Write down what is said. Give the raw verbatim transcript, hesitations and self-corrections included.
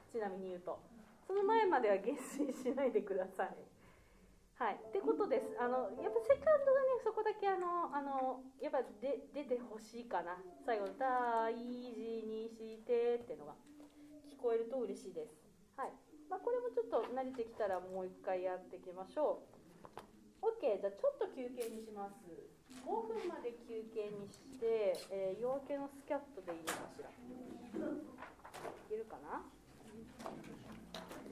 ちなみに言うとその前までは減衰しないでください。はい、ってことです。あのやっぱセカンドがねそこだけあのあのやっぱで出てほしいかな。最後の大事にしてっていうのが聞こえると嬉しいです。はい。まあ、これもちょっと慣れてきたらもう一回やっていきましょう。 OK。 じゃあちょっと休憩にします。ごふんまで休憩にして、えー、夜明けのスキャットでいいのかしら。いけるかな。